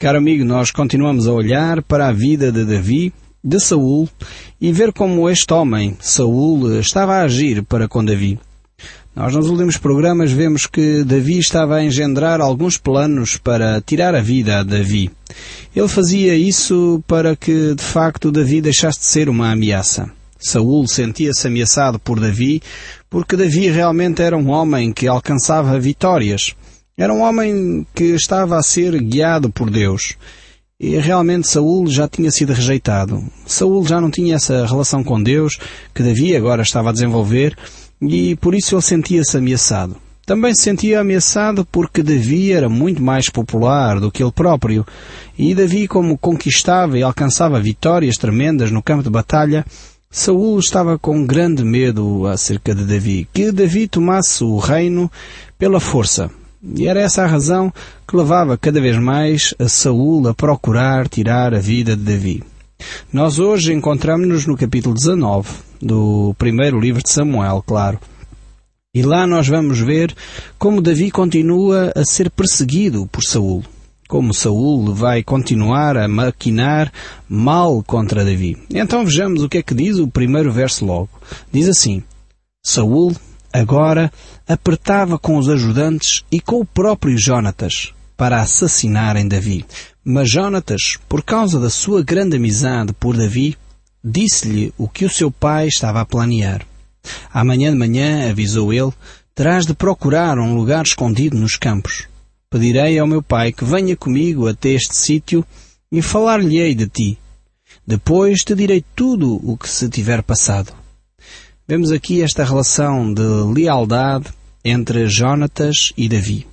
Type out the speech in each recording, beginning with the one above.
Caro amigo, nós continuamos a olhar para a vida de Davi, de Saul, e ver como este homem, Saul, estava a agir para com Davi. Nós nos últimos programas vemos que Davi estava a engendrar alguns planos para tirar a vida a Davi. Ele fazia isso para que, de facto, Davi deixasse de ser uma ameaça. Saul sentia-se ameaçado por Davi porque Davi realmente era um homem que alcançava vitórias. Era um homem que estava a ser guiado por Deus. E realmente Saul já tinha sido rejeitado. Saul já não tinha essa relação com Deus que Davi agora estava a desenvolver e por isso ele sentia-se ameaçado. Também se sentia ameaçado porque Davi era muito mais popular do que ele próprio. E Davi, como conquistava e alcançava vitórias tremendas no campo de batalha, Saul estava com grande medo acerca de Davi, que Davi tomasse o reino pela força. E era essa a razão que levava cada vez mais a Saul a procurar tirar a vida de Davi. Nós hoje encontramos-nos no capítulo 19 do primeiro livro de Samuel, claro. E lá nós vamos ver como Davi continua a ser perseguido por Saul. Como Saul vai continuar a maquinar mal contra Davi. Então vejamos o que é que diz o primeiro verso logo. Diz assim: Saul agora apertava com os ajudantes e com o próprio Jonatas para assassinarem Davi. Mas Jonatas, por causa da sua grande amizade por Davi, disse-lhe o que o seu pai estava a planear. Amanhã de manhã, avisou ele, terás de procurar um lugar escondido nos campos. Pedirei ao meu pai que venha comigo até este sítio e falar-lhe-ei de ti. Depois te direi tudo o que se tiver passado. Vemos aqui esta relação de lealdade entre Jonatas e Davi.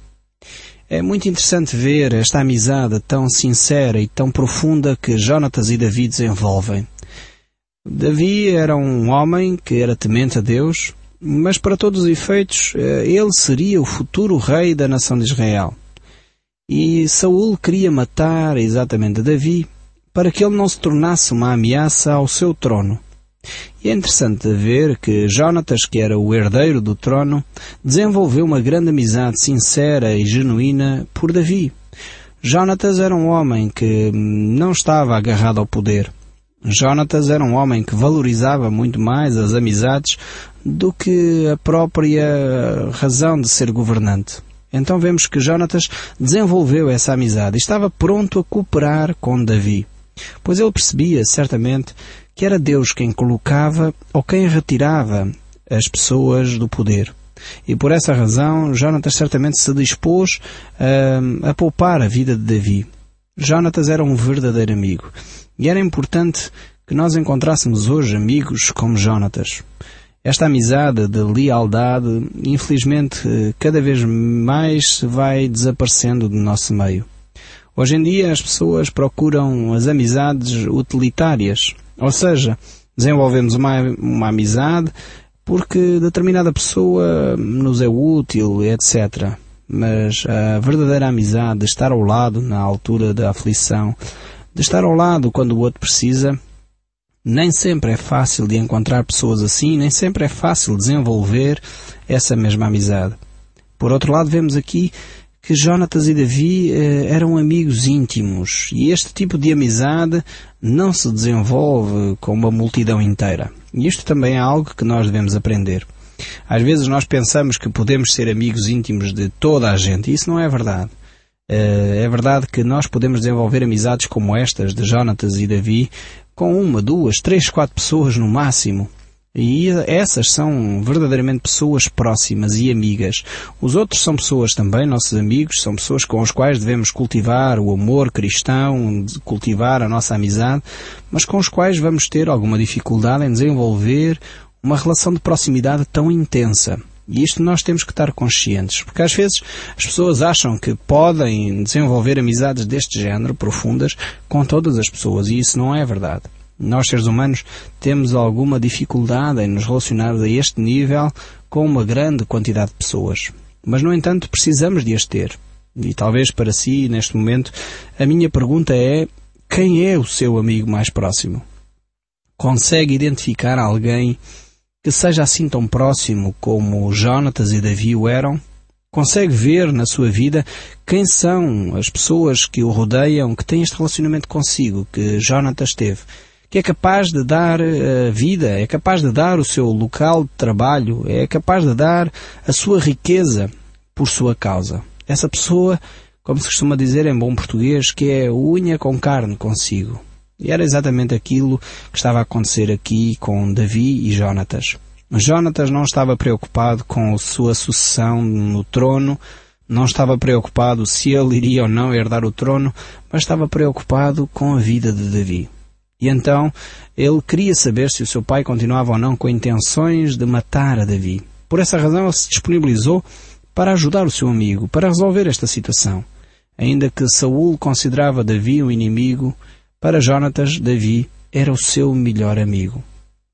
É muito interessante ver esta amizade tão sincera e tão profunda que Jonatas e Davi desenvolvem. Davi era um homem que era temente a Deus, mas para todos os efeitos ele seria o futuro rei da nação de Israel. E Saul queria matar exatamente Davi para que ele não se tornasse uma ameaça ao seu trono. E é interessante ver que Jonatas, que era o herdeiro do trono, desenvolveu uma grande amizade sincera e genuína por Davi. Jonatas era um homem que não estava agarrado ao poder. Jonatas era um homem que valorizava muito mais as amizades do que a própria razão de ser governante. Então vemos que Jonatas desenvolveu essa amizade e estava pronto a cooperar com Davi, pois ele percebia certamente que era Deus quem colocava ou quem retirava as pessoas do poder. E por essa razão, Jonatas certamente se dispôs a poupar a vida de Davi. Jonatas era um verdadeiro amigo. E era importante que nós encontrássemos hoje amigos como Jonatas. Esta amizade de lealdade, infelizmente, cada vez mais se vai desaparecendo do nosso meio. Hoje em dia as pessoas procuram as amizades utilitárias. Ou seja, desenvolvemos uma amizade porque determinada pessoa nos é útil, etc. Mas a verdadeira amizade de estar ao lado na altura da aflição, de estar ao lado quando o outro precisa, nem sempre é fácil de encontrar pessoas assim, nem sempre é fácil desenvolver essa mesma amizade. Por outro lado, vemos aqui que Jonatas e Davi eram amigos íntimos e este tipo de amizade não se desenvolve com uma multidão inteira. E isto também é algo que nós devemos aprender. Às vezes nós pensamos que podemos ser amigos íntimos de toda a gente e isso não é verdade. É verdade que nós podemos desenvolver amizades como estas de Jonatas e Davi com 1, 2, 3, 4 pessoas no máximo. E essas são verdadeiramente pessoas próximas e amigas. Os outros são pessoas também, nossos amigos, são pessoas com as quais devemos cultivar o amor cristão, cultivar a nossa amizade, mas com os quais vamos ter alguma dificuldade em desenvolver uma relação de proximidade tão intensa. E isto nós temos que estar conscientes, porque às vezes as pessoas acham que podem desenvolver amizades deste género, profundas, com todas as pessoas, e isso não é verdade. Nós, seres humanos, temos alguma dificuldade em nos relacionar a este nível com uma grande quantidade de pessoas. Mas, no entanto, precisamos de as ter. E talvez para si, neste momento, a minha pergunta é: quem é o seu amigo mais próximo? Consegue identificar alguém que seja assim tão próximo como Jonatas e Davi o eram? Consegue ver na sua vida quem são as pessoas que o rodeiam, que têm este relacionamento consigo, que Jonatas teve, que é capaz de dar vida, é capaz de dar o seu local de trabalho, é capaz de dar a sua riqueza por sua causa. Essa pessoa, como se costuma dizer em bom português, que é unha com carne consigo. E era exatamente aquilo que estava a acontecer aqui com Davi e Jonatas. Jonatas não estava preocupado com a sua sucessão no trono, não estava preocupado se ele iria ou não herdar o trono, mas estava preocupado com a vida de Davi. E então ele queria saber se o seu pai continuava ou não com intenções de matar a Davi. Por essa razão ele se disponibilizou para ajudar o seu amigo, para resolver esta situação. Ainda que Saul considerava Davi um inimigo, para Jonatas, Davi era o seu melhor amigo.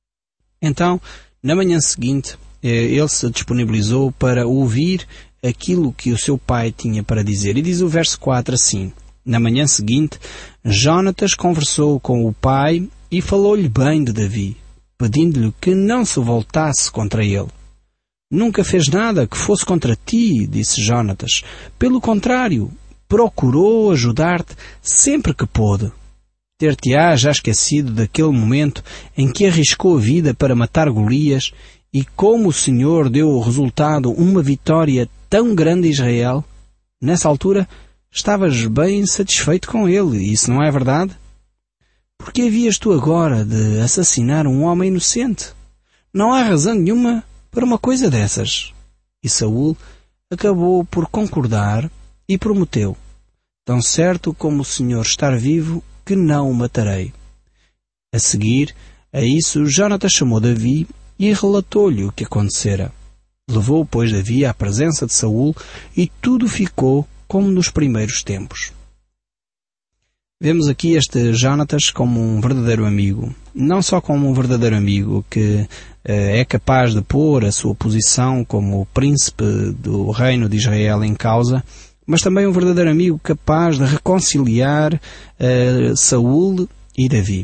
Então, na manhã seguinte, ele se disponibilizou para ouvir aquilo que o seu pai tinha para dizer. E diz o verso 4 assim: Na manhã seguinte, Jonatas conversou com o pai e falou-lhe bem de Davi, pedindo-lhe que não se voltasse contra ele. Nunca fez nada que fosse contra ti, disse Jonatas. Pelo contrário, procurou ajudar-te sempre que pôde. Ter-te-á já esquecido daquele momento em que arriscou a vida para matar Golias e como o Senhor deu o resultado uma vitória tão grande a Israel? Nessa altura, estavas bem satisfeito com ele, isso não é verdade? Por que havias tu agora de assassinar um homem inocente? Não há razão nenhuma para uma coisa dessas. E Saul acabou por concordar e prometeu: tão certo como o Senhor estar vivo, que não o matarei. A seguir a isso, Jonatas chamou Davi e relatou-lhe o que acontecera. Levou, pois, Davi à presença de Saul e tudo ficou como nos primeiros tempos. Vemos aqui este Jonatas como um verdadeiro amigo. Não só como um verdadeiro amigo que é capaz de pôr a sua posição como príncipe do reino de Israel em causa, mas também um verdadeiro amigo capaz de reconciliar Saul e Davi.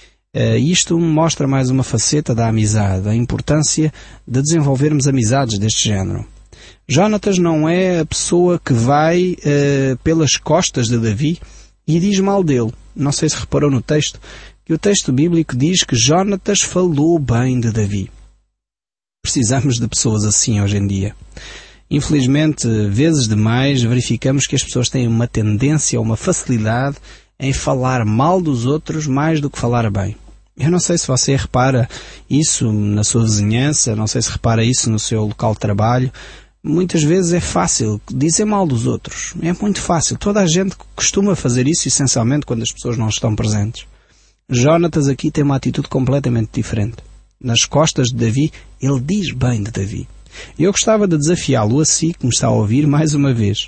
Isto mostra mais uma faceta da amizade, a importância de desenvolvermos amizades deste género. Jonatas não é a pessoa que vai pelas costas de Davi e diz mal dele. Não sei se reparou no texto, que o texto bíblico diz que Jonatas falou bem de Davi. Precisamos de pessoas assim hoje em dia. Infelizmente, vezes demais, verificamos que as pessoas têm uma tendência, uma facilidade em falar mal dos outros mais do que falar bem. Eu não sei se você repara isso na sua vizinhança, não sei se repara isso no seu local de trabalho. Muitas vezes é fácil dizer mal dos outros. É muito fácil. Toda a gente costuma fazer isso, essencialmente, quando as pessoas não estão presentes. Jonatas aqui tem uma atitude completamente diferente. Nas costas de Davi, ele diz bem de Davi. Eu gostava de desafiá-lo a si, que me está a ouvir, mais uma vez,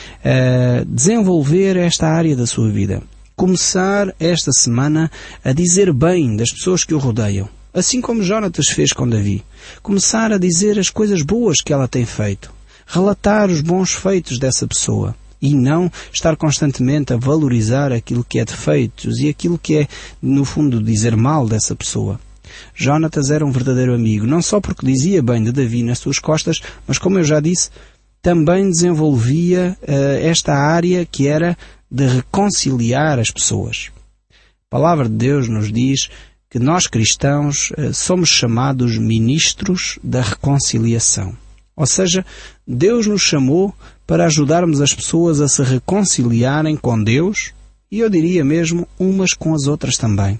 a desenvolver esta área da sua vida. Começar esta semana a dizer bem das pessoas que o rodeiam, assim como Jonatas fez com Davi. Começar a dizer as coisas boas que ela tem feito. Relatar os bons feitos dessa pessoa. E não estar constantemente a valorizar aquilo que é defeitos e aquilo que é, no fundo, dizer mal dessa pessoa. Jonatas era um verdadeiro amigo, não só porque dizia bem de Davi nas suas costas, mas, como eu já disse, também desenvolvia esta área que era de reconciliar as pessoas. A palavra de Deus nos diz que nós cristãos somos chamados ministros da reconciliação. Ou seja, Deus nos chamou para ajudarmos as pessoas a se reconciliarem com Deus e, eu diria mesmo, umas com as outras também.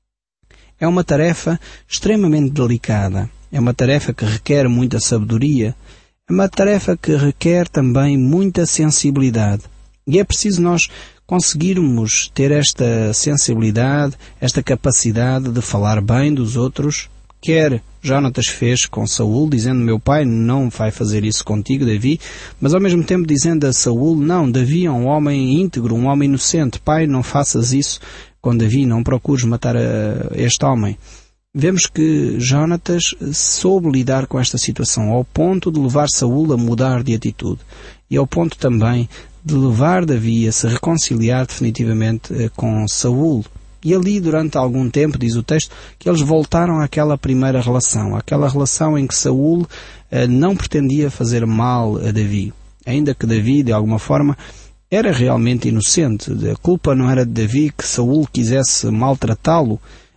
É uma tarefa extremamente delicada. É uma tarefa que requer muita sabedoria. É uma tarefa que requer também muita sensibilidade. E é preciso nós conseguirmos ter esta sensibilidade, esta capacidade de falar bem dos outros, quer Jonatas fez com Saul, dizendo: meu pai não vai fazer isso contigo, Davi, mas ao mesmo tempo dizendo a Saul: não, Davi é um homem íntegro, um homem inocente, pai, não faças isso com Davi, não procures matar este homem. Vemos que Jonatas soube lidar com esta situação ao ponto de levar Saul a mudar de atitude e ao ponto também de levar Davi a se reconciliar definitivamente com Saul. E ali, durante algum tempo, diz o texto, que eles voltaram àquela primeira relação, àquela relação em que Saul não pretendia fazer mal a Davi. ainda que Davi, de alguma forma, era realmente inocente. A culpa não era de Davi que Saul quisesse maltratá-lo.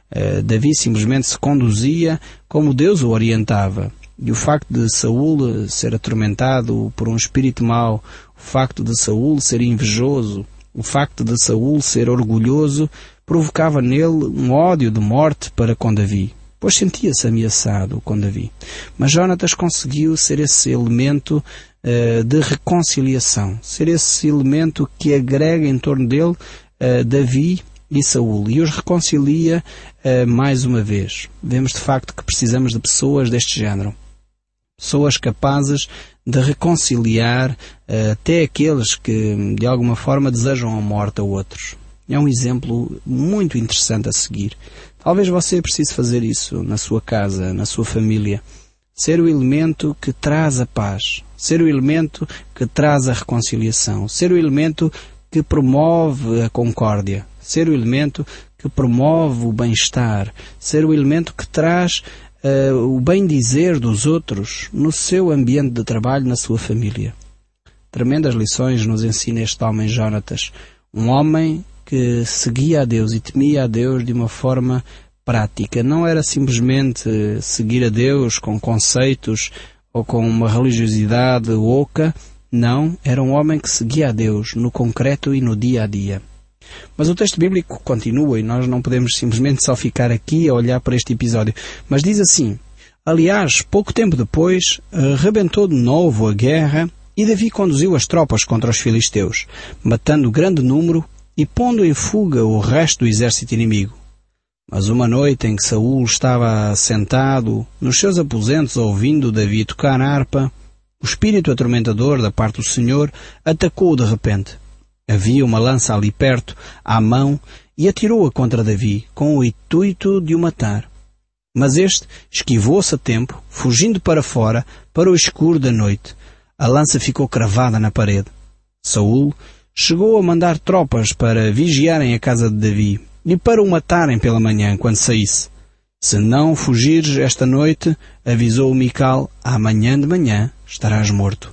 Davi simplesmente se conduzia como Deus o orientava. E o facto de Saul ser atormentado por um espírito mau, o facto de Saul ser invejoso, o facto de Saul ser orgulhoso, provocava nele um ódio de morte para com Davi, pois sentia-se ameaçado com Davi. Mas Jonatas conseguiu ser esse elemento de reconciliação, ser esse elemento que agrega em torno dele Davi e Saul, e os reconcilia mais uma vez. Vemos de facto que precisamos de pessoas deste género. Pessoas capazes de reconciliar até aqueles que de alguma forma desejam a morte a outros. É um exemplo muito interessante a seguir. Talvez você precise fazer isso na sua casa, na sua família. Ser o elemento que traz a paz. Ser o elemento que traz a reconciliação. Ser o elemento que promove a concórdia. Ser o elemento que promove o bem-estar. Ser o elemento que traz o bem-dizer dos outros no seu ambiente de trabalho, na sua família. Tremendas lições nos ensina este homem Jonatas. Um homem que seguia a Deus e temia a Deus de uma forma prática. Não era simplesmente seguir a Deus com conceitos ou com uma religiosidade oca. Não, era um homem que seguia a Deus no concreto e no dia a dia. Mas o texto bíblico continua e nós não podemos simplesmente só ficar aqui a olhar para este episódio. Mas diz assim: aliás, pouco tempo depois, rebentou de novo a guerra e Davi conduziu as tropas contra os filisteus, matando grande número e pondo em fuga o resto do exército inimigo. Mas uma noite em que Saul estava sentado nos seus aposentos ouvindo Davi tocar a harpa, o espírito atormentador da parte do Senhor atacou-o de repente. Havia uma lança ali perto, à mão, e atirou-a contra Davi, com o intuito de o matar. Mas este esquivou-se a tempo, fugindo para fora, para o escuro da noite. A lança ficou cravada na parede. Saul chegou a mandar tropas para vigiarem a casa de Davi e para o matarem pela manhã, quando saísse. Se não fugires esta noite, avisou Mical, amanhã de manhã estarás morto.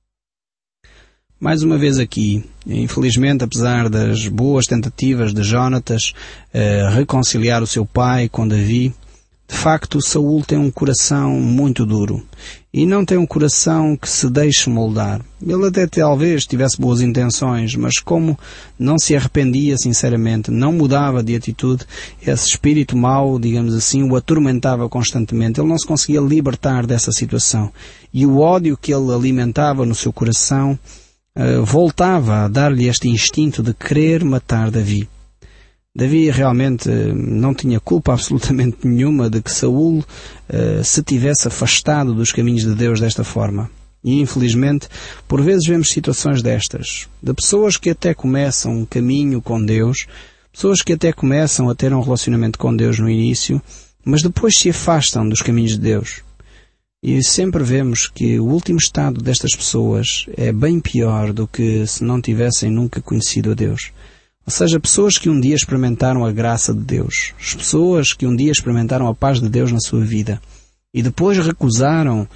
Mais uma vez aqui, infelizmente, apesar das boas tentativas de Jonatas reconciliar o seu pai com Davi, de facto Saul tem um coração muito duro e não tem um coração que se deixe moldar. Ele até talvez tivesse boas intenções, mas como não se arrependia sinceramente, não mudava de atitude, esse espírito mau, digamos assim, o atormentava constantemente. Ele não se conseguia libertar dessa situação. E o ódio que ele alimentava no seu coração voltava a dar-lhe este instinto de querer matar Davi. Davi realmente não tinha culpa absolutamente nenhuma de que Saul se tivesse afastado dos caminhos de Deus desta forma. E infelizmente, por vezes vemos situações destas, de pessoas que até começam um caminho com Deus, pessoas que até começam a ter um relacionamento com Deus no início, mas depois se afastam dos caminhos de Deus. E sempre vemos que o último estado destas pessoas é bem pior do que se não tivessem nunca conhecido a Deus. Ou seja, pessoas que um dia experimentaram a graça de Deus, as pessoas que um dia experimentaram a paz de Deus na sua vida e depois recusaram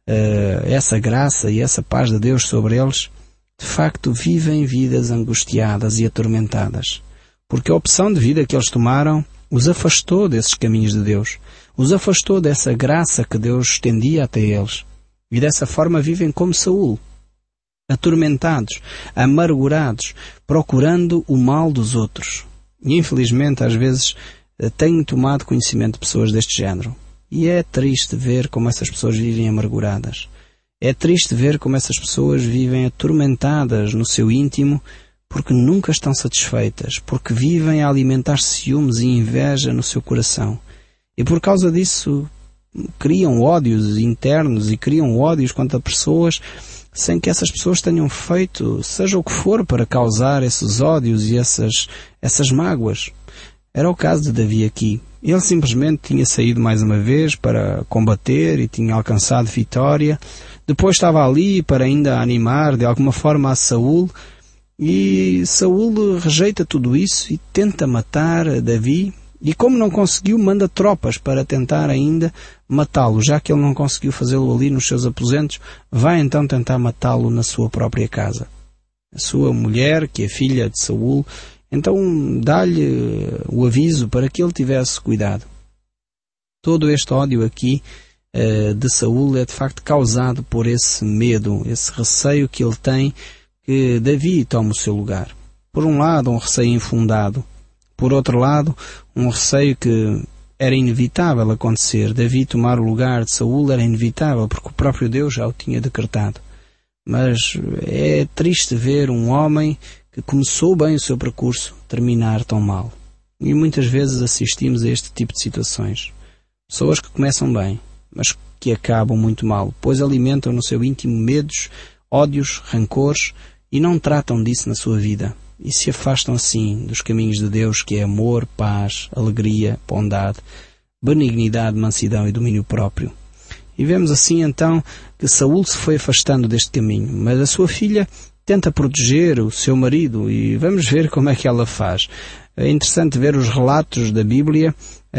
essa graça e essa paz de Deus sobre eles, de facto vivem vidas angustiadas e atormentadas. Porque a opção de vida que eles tomaram os afastou desses caminhos de Deus, os afastou dessa graça que Deus estendia até eles. E dessa forma vivem como Saul, atormentados, amargurados, procurando o mal dos outros. E infelizmente às vezes tenho tomado conhecimento de pessoas deste género. E é triste ver como essas pessoas vivem amarguradas. É triste ver como essas pessoas vivem atormentadas no seu íntimo, porque nunca estão satisfeitas, porque vivem a alimentar ciúmes e inveja no seu coração. E por causa disso criam ódios internos e criam ódios contra pessoas sem que essas pessoas tenham feito seja o que for para causar esses ódios e essas mágoas. Era o caso de Davi aqui. Ele simplesmente tinha saído mais uma vez para combater e tinha alcançado vitória. Depois estava ali para ainda animar de alguma forma a Saul. E Saul rejeita tudo isso e tenta matar Davi. E como não conseguiu, manda tropas para tentar ainda matá-lo. Já que ele não conseguiu fazê-lo ali nos seus aposentos, vai então tentar matá-lo na sua própria casa. A sua mulher, que é filha de Saul, então dá-lhe o aviso para que ele tivesse cuidado. Todo este ódio aqui de Saul é de facto causado por esse medo, esse receio que ele tem que Davi tome o seu lugar. Por um lado, um receio infundado. Por outro lado, um receio que era inevitável acontecer. Davi tomar o lugar de Saul era inevitável, porque o próprio Deus já o tinha decretado. Mas é triste ver um homem que começou bem o seu percurso terminar tão mal. E muitas vezes assistimos a este tipo de situações. Pessoas que começam bem, mas que acabam muito mal, pois alimentam no seu íntimo medos, ódios, rancores e não tratam disso na sua vida. E se afastam assim dos caminhos de Deus, que é amor, paz, alegria, bondade, benignidade, mansidão e domínio próprio. E vemos assim então que Saul se foi afastando deste caminho, mas a sua filha tenta proteger o seu marido e vamos ver como é que ela faz. É interessante ver os relatos da Bíblia.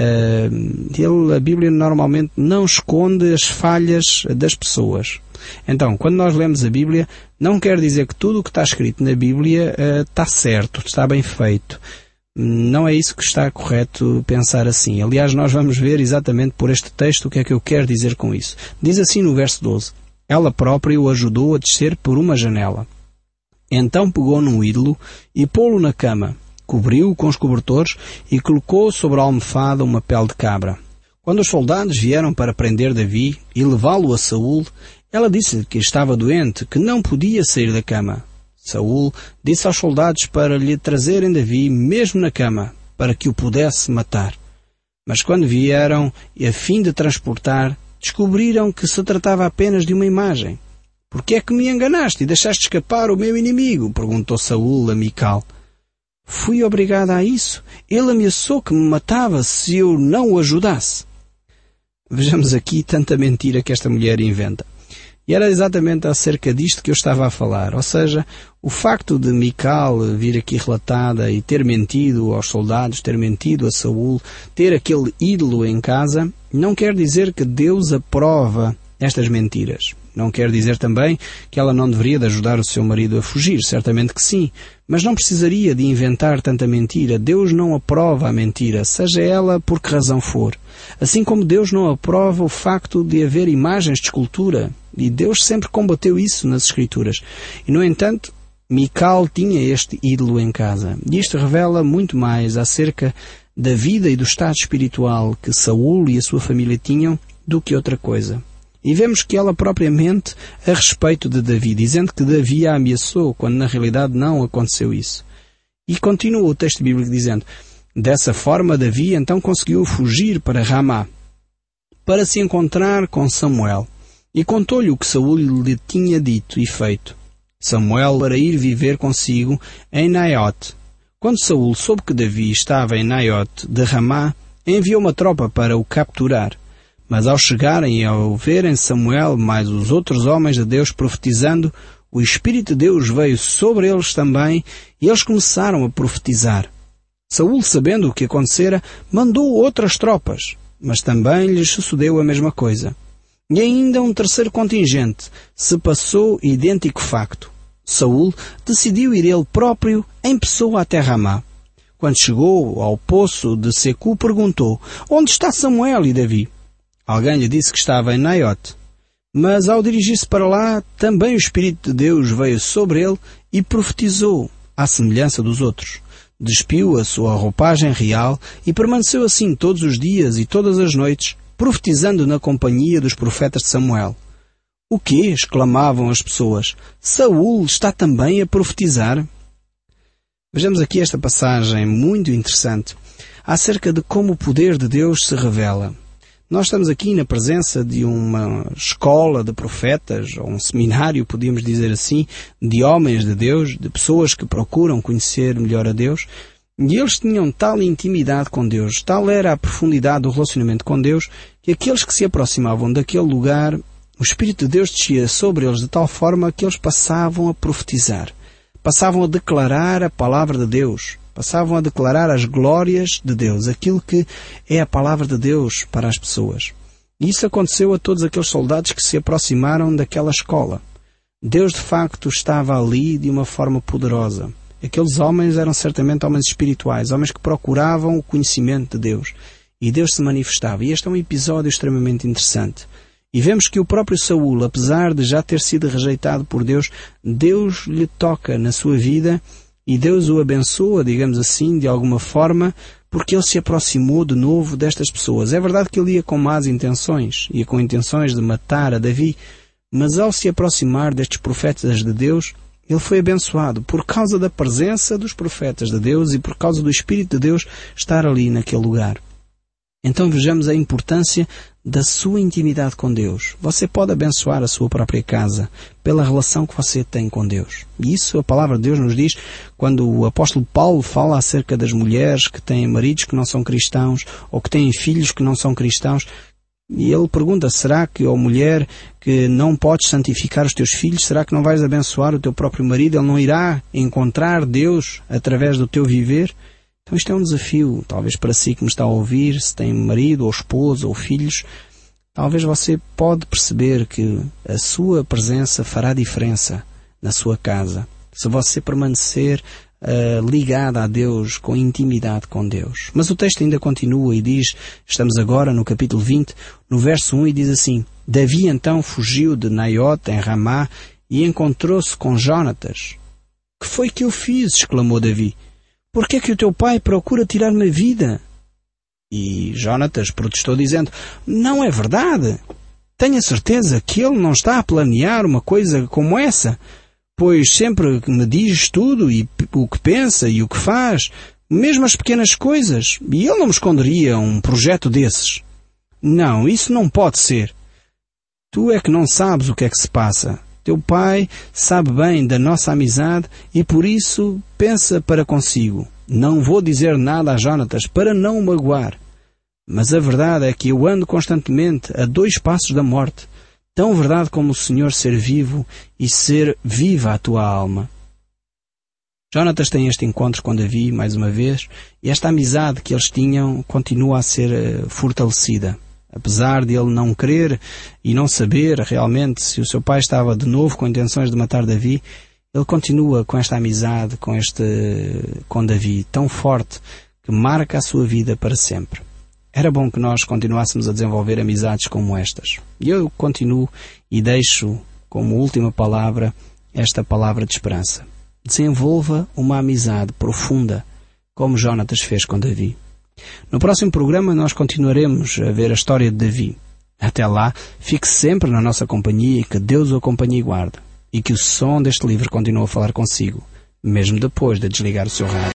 A Bíblia normalmente não esconde as falhas das pessoas. Então, quando nós lemos a Bíblia, não quer dizer que tudo o que está escrito na Bíblia está certo, está bem feito. Não é isso que está correto pensar assim. Aliás, nós vamos ver exatamente por este texto o que é que eu quero dizer com isso. Diz assim no verso 12: ela própria o ajudou a descer por uma janela. Então pegou num ídolo e pô-lo na cama, cobriu-o com os cobertores e colocou sobre a almofada uma pele de cabra. Quando os soldados vieram para prender Davi e levá-lo a Saul, ela disse-lhe que estava doente, que não podia sair da cama. Saul disse aos soldados para lhe trazerem Davi mesmo na cama, para que o pudesse matar. Mas quando vieram, a fim de transportar, descobriram que se tratava apenas de uma imagem. «Por que é que me enganaste e deixaste escapar o meu inimigo?» perguntou Saul a Mical. «Fui obrigada a isso. Ele ameaçou que me matava se eu não o ajudasse.» Vejamos aqui tanta mentira que esta mulher inventa. E era exatamente acerca disto que eu estava a falar. Ou seja, o facto de Mical vir aqui relatada e ter mentido aos soldados, ter mentido a Saul, ter aquele ídolo em casa, não quer dizer que Deus aprova estas mentiras. Não quer dizer também que ela não deveria de ajudar o seu marido a fugir. Certamente que sim. Mas não precisaria de inventar tanta mentira. Deus não aprova a mentira, seja ela por que razão for. Assim como Deus não aprova o facto de haver imagens de escultura. E Deus sempre combateu isso nas Escrituras. E, no entanto, Mical tinha este ídolo em casa. E isto revela muito mais acerca da vida e do estado espiritual que Saul e a sua família tinham do que outra coisa. E vemos que ela propriamente a respeito de Davi, dizendo que Davi a ameaçou, quando na realidade não aconteceu isso. E continua o texto bíblico dizendo: dessa forma Davi então conseguiu fugir para Ramá, para se encontrar com Samuel. E contou-lhe o que Saul lhe tinha dito e feito. Samuel para ir viver consigo em Naiote. Quando Saul soube que Davi estava em Naiote de Ramá, enviou uma tropa para o capturar. Mas ao chegarem e ao verem Samuel mais os outros homens de Deus profetizando, o Espírito de Deus veio sobre eles também e eles começaram a profetizar. Saul, sabendo o que acontecera, mandou outras tropas, mas também lhes sucedeu a mesma coisa. E ainda um terceiro contingente se passou idêntico facto. Saul decidiu ir ele próprio em pessoa até Ramá. Quando chegou ao poço de Secu, perguntou: onde está Samuel e Davi? Alguém lhe disse que estava em Naiote. Mas ao dirigir-se para lá, também o Espírito de Deus veio sobre ele e profetizou, à semelhança dos outros. Despiu a sua roupagem real e permaneceu assim todos os dias e todas as noites, profetizando na companhia dos profetas de Samuel. O quê? Exclamavam as pessoas. Saul está também a profetizar? Vejamos aqui esta passagem muito interessante acerca de como o poder de Deus se revela. Nós estamos aqui na presença de uma escola de profetas, ou um seminário, podíamos dizer assim, de homens de Deus, de pessoas que procuram conhecer melhor a Deus, e eles tinham tal intimidade com Deus, tal era a profundidade do relacionamento com Deus, que aqueles que se aproximavam daquele lugar, o Espírito de Deus descia sobre eles de tal forma que eles passavam a profetizar, passavam a declarar a palavra de Deus, Passavam a declarar as glórias de Deus, aquilo que é a palavra de Deus para as pessoas. E isso aconteceu a todos aqueles soldados que se aproximaram daquela escola. Deus, de facto, estava ali de uma forma poderosa. Aqueles homens eram certamente homens espirituais, homens que procuravam o conhecimento de Deus. E Deus se manifestava. E este é um episódio extremamente interessante. E vemos que o próprio Saul, apesar de já ter sido rejeitado por Deus, Deus lhe toca na sua vida e Deus o abençoa, digamos assim, de alguma forma, porque ele se aproximou de novo destas pessoas. É verdade que ele ia com más intenções, ia com intenções de matar a Davi, mas ao se aproximar destes profetas de Deus, ele foi abençoado por causa da presença dos profetas de Deus e por causa do Espírito de Deus estar ali naquele lugar. Então vejamos a importância da sua intimidade com Deus. Você pode abençoar a sua própria casa pela relação que você tem com Deus. E isso a palavra de Deus nos diz quando o apóstolo Paulo fala acerca das mulheres que têm maridos que não são cristãos ou que têm filhos que não são cristãos. E ele pergunta, será que, ó mulher, que não podes santificar os teus filhos, será que não vais abençoar o teu próprio marido? Ele não irá encontrar Deus através do teu viver? Então isto é um desafio, talvez para si que me está a ouvir, se tem marido ou esposa ou filhos, talvez você pode perceber que a sua presença fará diferença na sua casa. Se você permanecer ligada a Deus, com intimidade com Deus. Mas o texto ainda continua e diz, estamos agora no capítulo 20, no verso 1, e diz assim, Davi então fugiu de Naiote em Ramá e encontrou-se com Jonatas. Que foi que eu fiz? Exclamou Davi. Por que é que o teu pai procura tirar-me a vida? E Jonatas protestou dizendo, não é verdade. Tenho a certeza que ele não está a planear uma coisa como essa, pois sempre me diz tudo e o que pensa e o que faz, mesmo as pequenas coisas, e ele não me esconderia um projeto desses. Não, isso não pode ser. Tu é que não sabes o que é que se passa. Teu pai sabe bem da nossa amizade e por isso pensa para consigo. Não vou dizer nada a Jonatas para não o magoar. Mas a verdade é que eu ando constantemente a 2 passos da morte. Tão verdade como o Senhor ser vivo e ser viva a tua alma. Jonatas tem este encontro com Davi, mais uma vez, e esta amizade que eles tinham continua a ser fortalecida. Apesar de ele não querer e não saber realmente se o seu pai estava de novo com intenções de matar Davi, ele continua com esta amizade, com Davi, tão forte, que marca a sua vida para sempre. Era bom que nós continuássemos a desenvolver amizades como estas. E eu continuo e deixo como última palavra esta palavra de esperança. Desenvolva uma amizade profunda, como Jonatas fez com Davi. No próximo programa nós continuaremos a ver a história de Davi. Até lá, fique sempre na nossa companhia e que Deus o acompanhe e guarde. E que o som deste livro continue a falar consigo, mesmo depois de desligar o seu rádio.